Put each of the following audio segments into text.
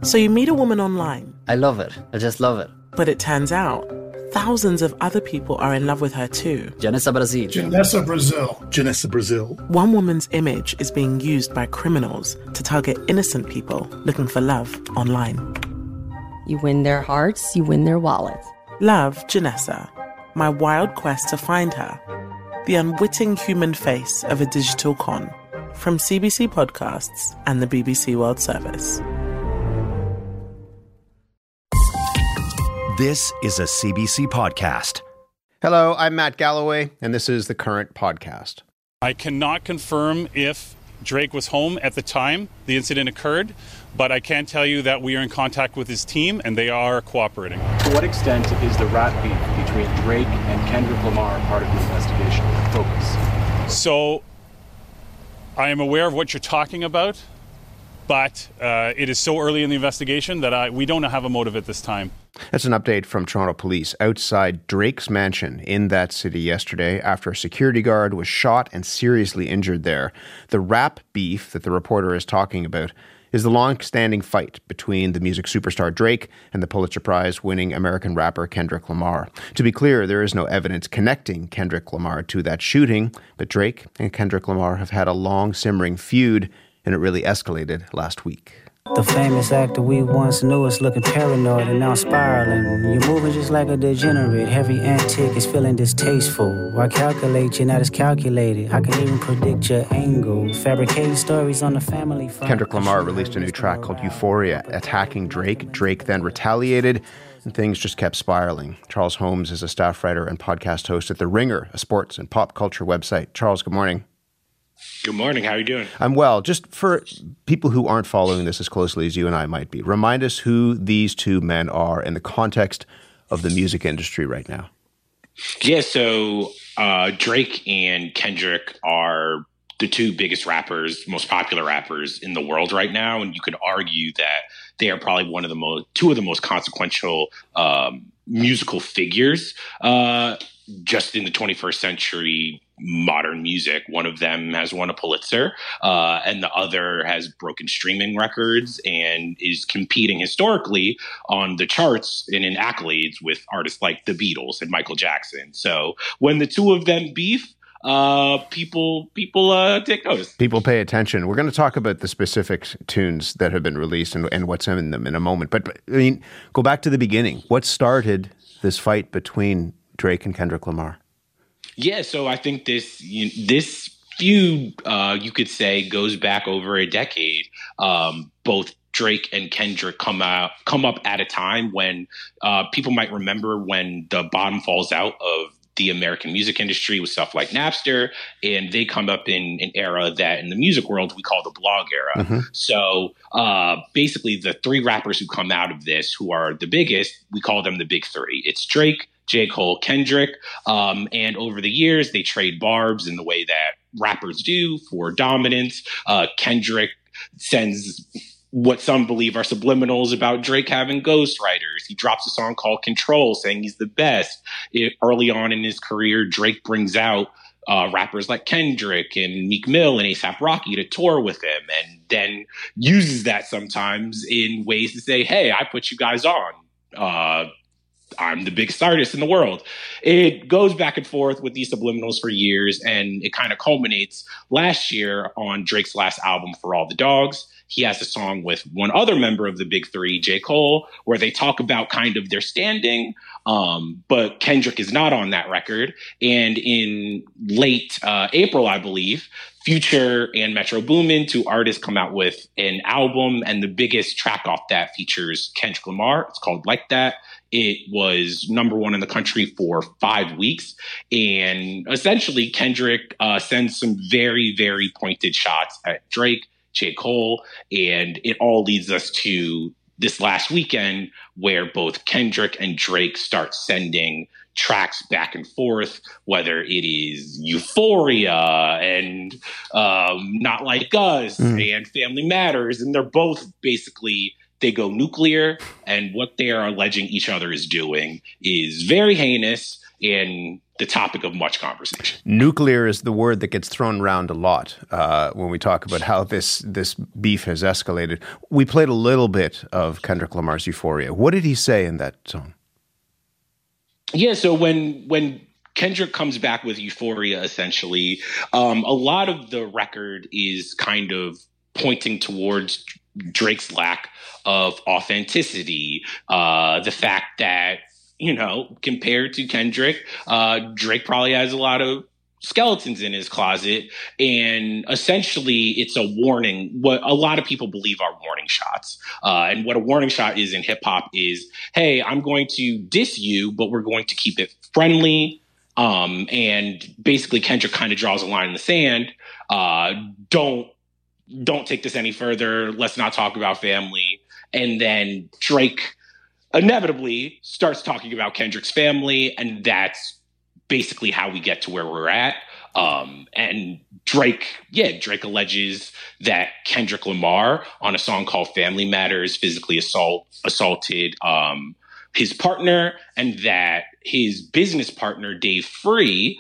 So you meet a woman online. I love it. I just love it. But it turns out thousands of other people are in love with her too. Janessa Brazil. Janessa Brazil. Janessa Brazil. One woman's image is being used by criminals to target innocent people looking for love online. You win their hearts, you win their wallets. Love, Janessa. My wild quest to find her. The unwitting human face of a digital con. From CBC Podcasts and the BBC World Service. This is a CBC podcast. Hello, I'm Matt Galloway, and this is The Current Podcast. I cannot confirm if Drake was home at the time the incident occurred, but I can tell you that we are in contact with his team and they are cooperating. To what extent is the rap beef between Drake and Kendrick Lamar part of the investigation focus? So, I am aware of what you're talking about, but it is so early in the investigation that we don't have a motive at this time. That's an update from Toronto Police outside Drake's mansion in that city yesterday after a security guard was shot and seriously injured there. The rap beef that the reporter is talking about is the long-standing fight between the music superstar Drake and the Pulitzer Prize-winning American rapper Kendrick Lamar. To be clear, there is no evidence connecting Kendrick Lamar to that shooting, but Drake and Kendrick Lamar have had a long simmering feud, and it really escalated last week. The famous actor we once knew is looking paranoid and now spiraling. You're moving just like a degenerate. Every antic is feeling distasteful. Why calculate? You're not as calculated. I can even predict your angle. Fabricating stories on the family front. Kendrick Lamar released a new track called Euphoria, attacking Drake. Drake then retaliated, and things just kept spiraling. Charles Holmes is a staff writer and podcast host at The Ringer, a sports and pop culture website. Charles, good morning. Good morning. How are you doing? I'm well. Just for people who aren't following this as closely as you and I might be, remind us who these two men are in the context of the music industry right now. Yeah, so Drake and Kendrick are the two biggest rappers, most popular rappers in the world right now, and you could argue that they are probably two of the most consequential musical figures just in the 21st century modern music. One of them has won a Pulitzer, and the other has broken streaming records and is competing historically on the charts and in accolades with artists like the Beatles and Michael Jackson. So when the two of them beef, people take notice. People pay attention. We're going to talk about the specific tunes that have been released and what's in them in a moment. But I mean, go back to the beginning. What started this fight between Drake and Kendrick Lamar? Yeah, so I think this feud, you could say, goes back over a decade. Both Drake and Kendrick come up at a time when people might remember when the bottom falls out of the American music industry with stuff like Napster, and they come up in an era that in the music world we call the blog era. Mm-hmm. So basically the three rappers who come out of this, who are the biggest, we call them the big three. It's Drake, J. Cole, Kendrick, and over the years they trade barbs in the way that rappers do for dominance. Kendrick sends what some believe are subliminals about Drake having ghostwriters. He drops a song called Control saying he's the best. Early on in his career, Drake brings out rappers like Kendrick and Meek Mill and A$AP Rocky to tour with him, and then uses that sometimes in ways to say, hey, I put you guys on. I'm the biggest artist in the world. It goes back and forth with these subliminals for years, and it kind of culminates last year on Drake's last album, For All the Dogs. He has a song with one other member of the big three, J. Cole, where they talk about kind of their standing, but Kendrick is not on that record. And in late April, I believe, Future and Metro Boomin, two artists, come out with an album, and the biggest track off that features Kendrick Lamar. It's called Like That. It was #1 in the country for 5 weeks. And essentially, Kendrick sends some very, very pointed shots at Drake, J. Cole, and it all leads us to this last weekend where both Kendrick and Drake start sending tracks back and forth, whether it is Euphoria and Not Like Us and Family Matters. And they're both basically, they go nuclear, and what they are alleging each other is doing is very heinous. and the topic of much conversation. Nuclear is the word that gets thrown around a lot when we talk about how this beef has escalated. We played a little bit of Kendrick Lamar's Euphoria. What did he say in that song? Yeah, so when Kendrick comes back with Euphoria, essentially, a lot of the record is kind of pointing towards Drake's lack of authenticity, the fact that, compared to Kendrick, Drake probably has a lot of skeletons in his closet. And essentially, it's a warning, what a lot of people believe are warning shots. And what a warning shot is in hip hop is, hey, I'm going to diss you, but we're going to keep it friendly. And basically, Kendrick kind of draws a line in the sand. Don't take this any further. Let's not talk about family. And then Drake inevitably starts talking about Kendrick's family, and that's basically how we get to where we're at. And Drake alleges that Kendrick Lamar on a song called Family Matters physically assaulted his partner, and that his business partner, Dave Free,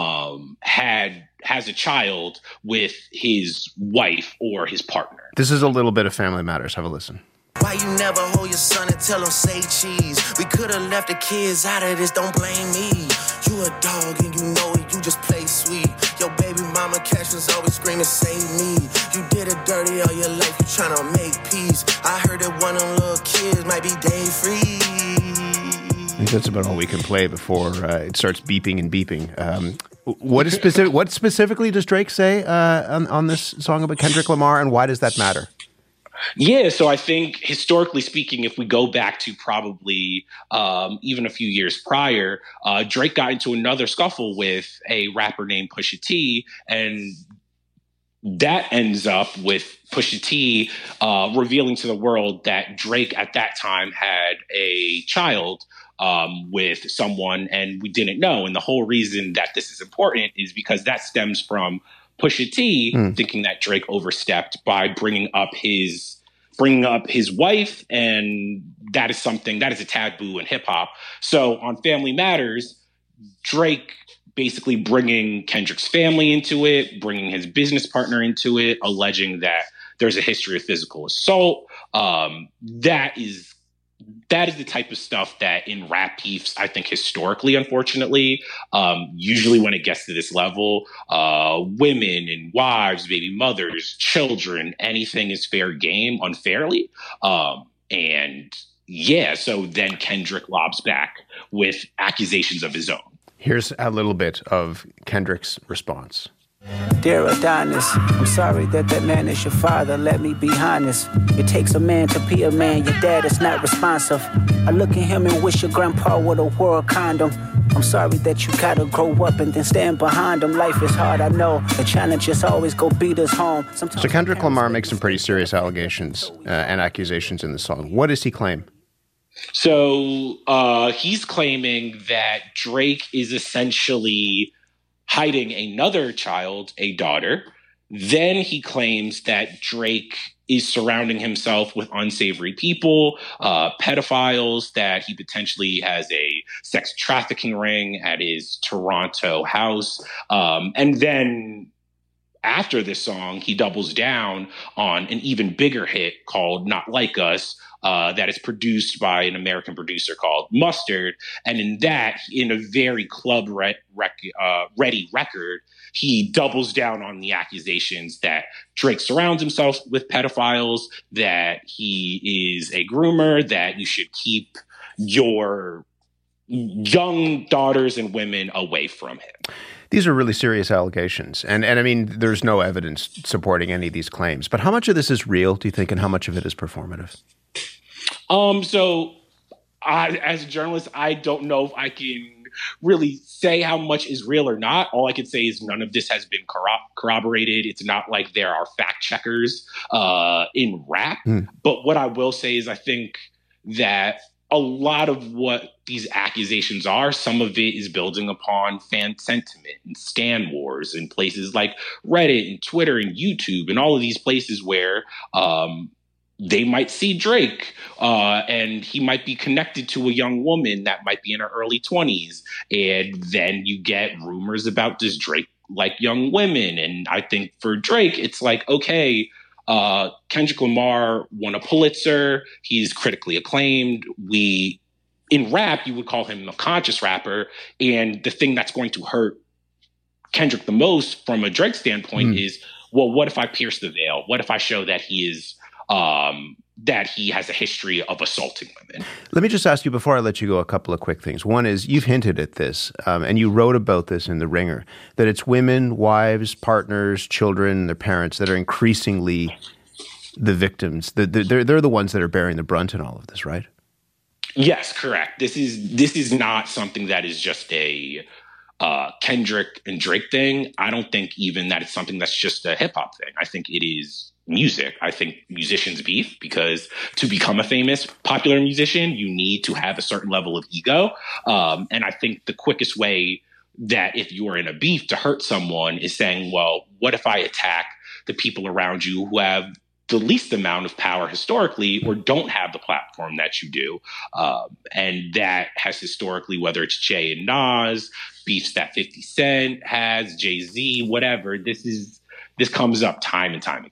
has a child with his wife or his partner. This is a little bit of Family Matters. Have a listen. Why you never hold your son and tell him say cheese? We could have left the kids out of this, don't blame me. You a dog and you know it, you just play sweet. Your baby mama cash was always screaming, save me. You did it dirty all your life, you tryna make peace. I heard that one of them little kids might be Dave Free. I think that's about all we can play before it starts beeping and beeping. What specifically does Drake say on this song about Kendrick Lamar, and why does that matter? Yeah, so I think historically speaking, if we go back to probably even a few years prior, Drake got into another scuffle with a rapper named Pusha T, and that ends up with Pusha T revealing to the world that Drake at that time had a child with someone, and we didn't know. And the whole reason that this is important is because that stems from Pusha T thinking that Drake overstepped by bringing up his wife, and that is a taboo in hip hop. So on Family Matters, Drake basically bringing Kendrick's family into it, bringing his business partner into it, alleging that there's a history of physical assault. That is the type of stuff that in rap beefs, I think historically, unfortunately, usually when it gets to this level, women and wives, baby mothers, children, anything is fair game unfairly. So then Kendrick lobs back with accusations of his own. Here's a little bit of Kendrick's response. Dear Adonis, I'm sorry that man is your father. Let me be honest. It takes a man to be a man. Your dad is not responsive. I look at him and wish your grandpa would have wore a condom. I'm sorry that you gotta grow up and then stand behind him. Life is hard, I know. The challenges always go beat us home. Sometimes so Kendrick Lamar makes some pretty serious allegations and accusations in the song. What does he claim? So he's claiming that Drake is essentially hiding another child, a daughter. Then he claims that Drake is surrounding himself with unsavory people, pedophiles, that he potentially has a sex trafficking ring at his Toronto house. And then after this song, he doubles down on an even bigger hit called Not Like Us, that is produced by an American producer called Mustard. And in that, in a very ready record, he doubles down on the accusations that Drake surrounds himself with pedophiles, that he is a groomer, that you should keep your young daughters and women away from him. These are really serious allegations. And I mean, there's no evidence supporting any of these claims. But how much of this is real, do you think, and how much of it is performative? So as a journalist, I don't know if I can really say how much is real or not. All I can say is none of this has been corroborated. It's not like there are fact checkers in rap. But what I will say is I think that a lot of what these accusations are, some of it is building upon fan sentiment and stan wars in places like Reddit and Twitter and YouTube and all of these places where they might see Drake and he might be connected to a young woman that might be in her early 20s. And then you get rumors about, does Drake like young women? And I think for Drake, it's like, okay, Kendrick Lamar won a Pulitzer. He's critically acclaimed. In rap, you would call him a conscious rapper. And the thing that's going to hurt Kendrick the most from a Drake standpoint is, well, what if I pierce the veil? What if I show that he is that he has a history of assaulting women? Let me just ask you before I let you go a couple of quick things. One is, you've hinted at this, and you wrote about this in The Ringer, that it's women, wives, partners, children, their parents that are increasingly the victims. They're the ones that are bearing the brunt in all of this, right? Yes, correct. This is not something that is just a Kendrick and Drake thing. I don't think even that it's something that's just a hip hop thing. I think it is music. I think musicians beef because to become a famous, popular musician, you need to have a certain level of ego. And I think the quickest way that if you're in a beef to hurt someone is saying, well, what if I attack the people around you who have the least amount of power historically or don't have the platform that you do? And that has historically, whether it's Jay and Nas, beefs that 50 Cent has, Jay-Z, whatever, this comes up time and time again.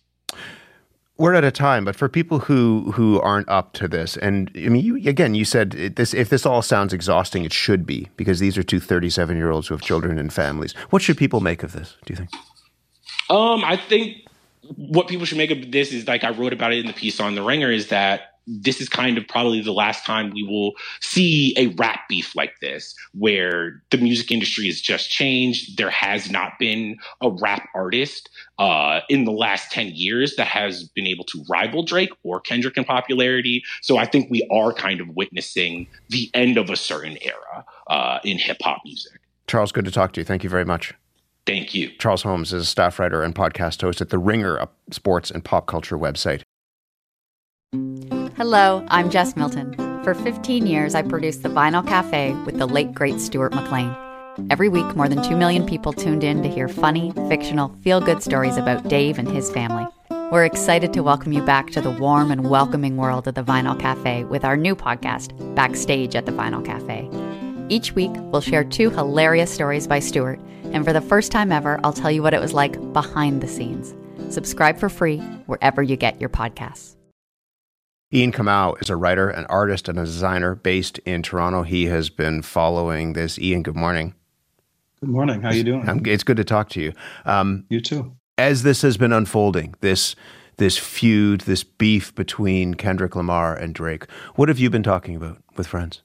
We're at a time, but for people who aren't up to this, and I mean, you said if this all sounds exhausting, it should be, because these are two 37-year-olds who have children and families. What should people make of this, do you think? I think what people should make of this is, like I wrote about it in the piece on The Ringer, is that this is kind of probably the last time we will see a rap beef like this, where the music industry has just changed. There has not been a rap artist in the last 10 years that has been able to rival Drake or Kendrick in popularity. So I think we are kind of witnessing the end of a certain era in hip hop music. Charles, good to talk to you. Thank you very much. Thank you. Charles Holmes is a staff writer and podcast host at The Ringer, a sports and pop culture website. Hello, I'm Jess Milton. For 15 years, I produced The Vinyl Cafe with the late, great Stuart McLean. Every week, more than 2 million people tuned in to hear funny, fictional, feel-good stories about Dave and his family. We're excited to welcome you back to the warm and welcoming world of The Vinyl Cafe with our new podcast, Backstage at The Vinyl Cafe. Each week, we'll share 2 hilarious stories by Stuart, and for the first time ever, I'll tell you what it was like behind the scenes. Subscribe for free wherever you get your podcasts. Ian Kamau is a writer, an artist, and a designer based in Toronto. He has been following this. Ian, good morning. Good morning. How are you doing? It's good to talk to you. You too. As this has been unfolding, this feud, this beef between Kendrick Lamar and Drake, what have you been talking about with friends?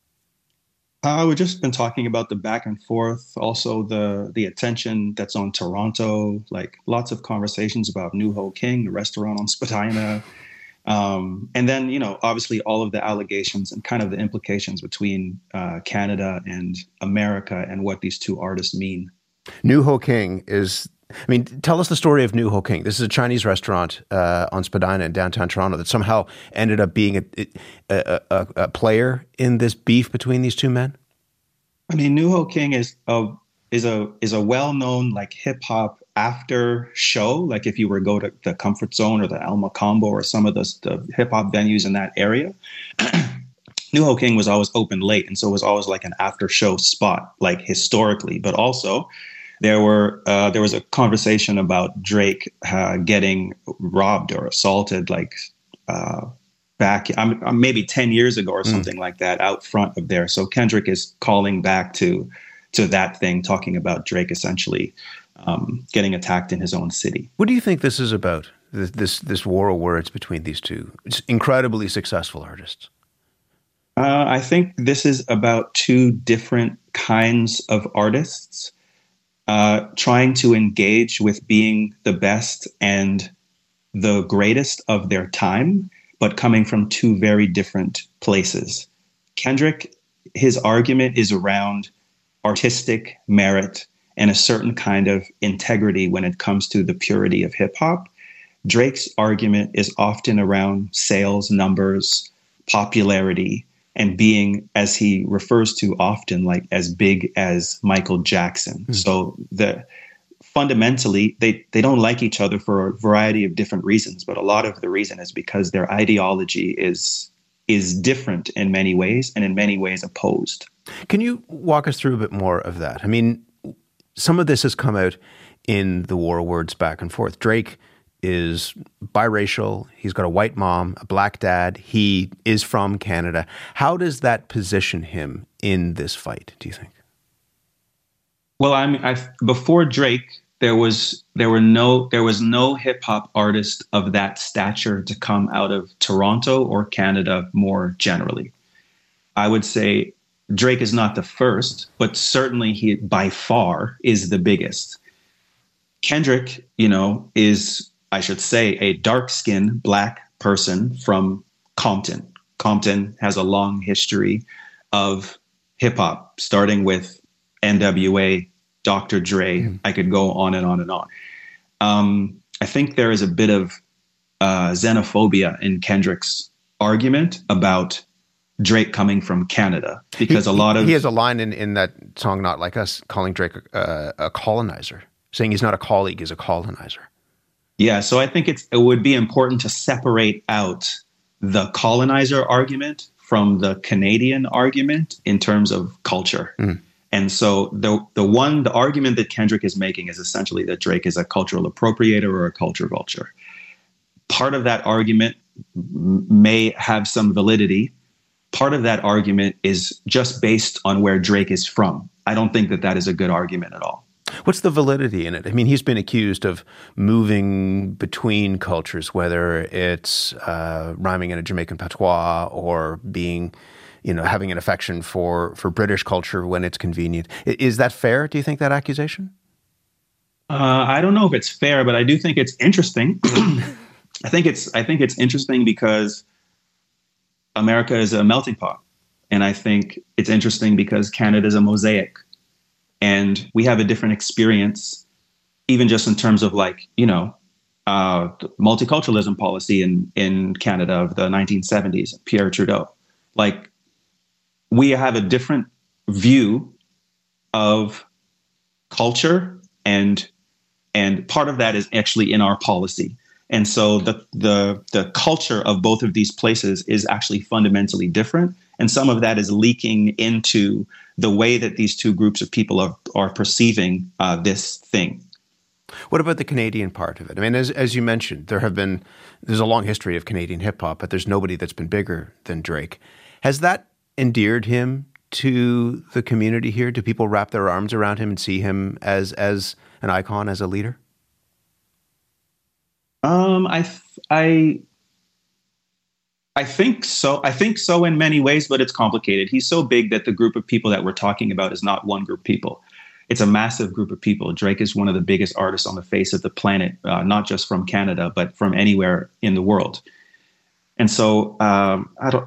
We've just been talking about the back and forth, also the attention that's on Toronto, like lots of conversations about New Ho King, the restaurant on Spadina. And then, obviously all of the allegations and kind of the implications between Canada and America and what these two artists mean. New Ho King tell us the story of New Ho King. This is a Chinese restaurant on Spadina in downtown Toronto that somehow ended up being a player in this beef between these two men. New Ho King is a well-known like hip hop after show. Like if you were to go to the Comfort Zone or the El Macombo or some of the hip hop venues in that area, New Ho King was always open late, and so it was always like an after show spot, like historically. But also, there was a conversation about Drake getting robbed or assaulted, like back maybe 10 years ago or something like that, out front of there. So Kendrick is calling back to that thing, talking about Drake essentially getting attacked in his own city. What do you think this is about? This war of words between these two incredibly successful artists. I think this is about two different kinds of artists trying to engage with being the best and the greatest of their time, but coming from two very different places. Kendrick, his argument is around artistic merit and a certain kind of integrity when it comes to the purity of hip hop. Drake's argument is often around sales numbers, popularity, and being, as he refers to often, like as big as Michael Jackson. So fundamentally, they don't like each other for a variety of different reasons, but a lot of the reason is because their ideology is different in many ways, and in many ways opposed. Can you walk us through a bit more of that? I mean, some of this has come out in the war words back and forth. Drake is biracial. He's got a white mom, a black dad. He is from Canada. How does that position him in this fight, do you think? Well, before Drake, there was no hip hop artist of that stature to come out of Toronto or Canada more generally. I would say Drake is not the first, but certainly he by far is the biggest. Kendrick, is, I should say, a dark-skinned black person from Compton. Compton has a long history of hip hop, starting with NWA, Dr. Dre. I could go on and on and on. I think there is a bit of xenophobia in Kendrick's argument about Drake coming from Canada, because he has a line in that song "Not Like Us" calling Drake a colonizer, saying he's not a colleague, he's a colonizer. Yeah, so I think it would be important to separate out the colonizer argument from the Canadian argument in terms of culture. And so the argument that Kendrick is making is essentially that Drake is a cultural appropriator or a culture vulture. Part of that argument may have some validity. Part of that argument is just based on where Drake is from. I don't think that is a good argument at all. What's the validity in it? I mean, he's been accused of moving between cultures, whether it's rhyming in a Jamaican patois or being, having an affection for British culture when it's convenient. Is that fair? Do you think, that accusation? I don't know if it's fair, but I do think it's interesting. I think it's interesting because America is a melting pot. And I think it's interesting because Canada is a mosaic. And we have a different experience, even just in terms of multiculturalism policy in Canada of the 1970s, Pierre Trudeau. We have a different view of culture, and part of that is actually in our policy. And so the culture of both of these places is actually fundamentally different. And some of that is leaking into the way that these two groups of people are perceiving this thing. What about the Canadian part of it? I mean, as you mentioned, there's a long history of Canadian hip hop, but there's nobody that's been bigger than Drake. Has that endeared him to the community here? Do people wrap their arms around him and see him as an icon, as a leader? I think so. I think so in many ways, but it's complicated. He's so big that the group of people that we're talking about is not one group of people. It's a massive group of people. Drake is one of the biggest artists on the face of the planet, not just from Canada, but from anywhere in the world. And so I'm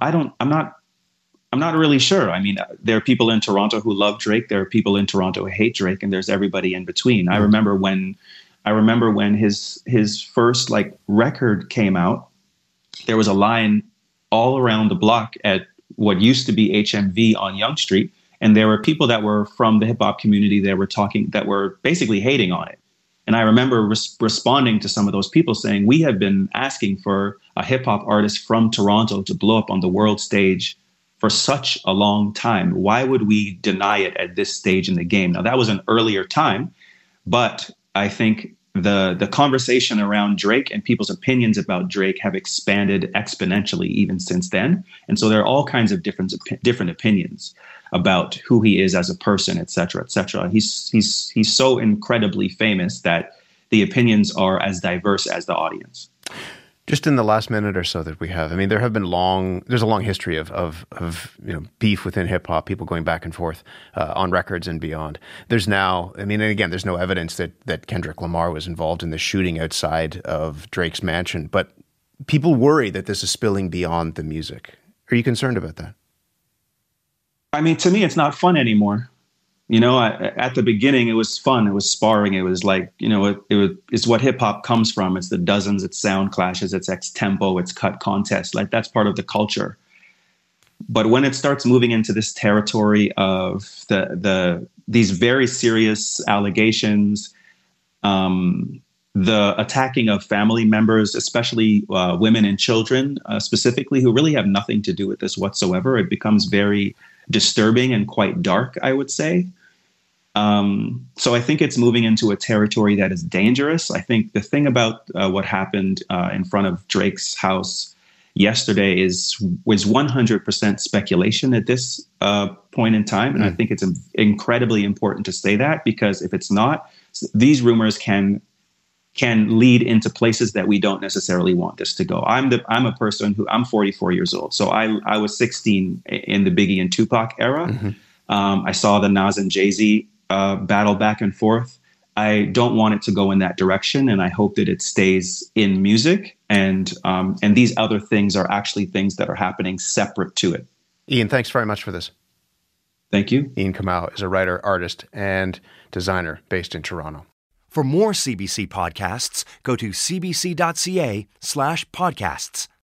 not really sure. I mean, there are people in Toronto who love Drake. There are people in Toronto who hate Drake, and there's everybody in between. I remember when his first record came out, there was a line all around the block at what used to be HMV on Yonge Street. And there were people that were from the hip hop community that were basically hating on it. And I remember responding to some of those people saying, we have been asking for a hip hop artist from Toronto to blow up on the world stage for such a long time. Why would we deny it at this stage in the game? Now, that was an earlier time, but I think the conversation around Drake and people's opinions about Drake have expanded exponentially even since then. And so there are all kinds of different opinions about who he is as a person, et cetera, et cetera. He's so incredibly famous that the opinions are as diverse as the audience. Just in the last minute or so that we have, I mean, there's a long history of beef within hip hop, people going back and forth on records and beyond. There's now, I mean, and again, there's no evidence that Kendrick Lamar was involved in the shooting outside of Drake's mansion, but people worry that this is spilling beyond the music. Are you concerned about that? I mean, to me, it's not fun anymore. At the beginning, it was fun. It was sparring. It was it's what hip hop comes from. It's the dozens, it's sound clashes, it's ex-tempo, it's cut contests. That's part of the culture. But when it starts moving into this territory of these very serious allegations, The attacking of family members, especially women and children specifically, who really have nothing to do with this whatsoever. It becomes very disturbing and quite dark, I would say. So I think it's moving into a territory that is dangerous. I think the thing about what happened in front of Drake's house yesterday was 100% speculation at this point in time. And I think it's incredibly important to say that, because if it's not, these rumors can lead into places that we don't necessarily want this to go. I'm a person who, I'm 44 years old. So I was 16 in the Biggie and Tupac era. I saw the Nas and Jay-Z battle back and forth. I don't want it to go in that direction, and I hope that it stays in music. And these other things are actually things that are happening separate to it. Ian, thanks very much for this. Thank you. Ian Kamau is a writer, artist, and designer based in Toronto. For more CBC podcasts, go to cbc.ca/podcasts.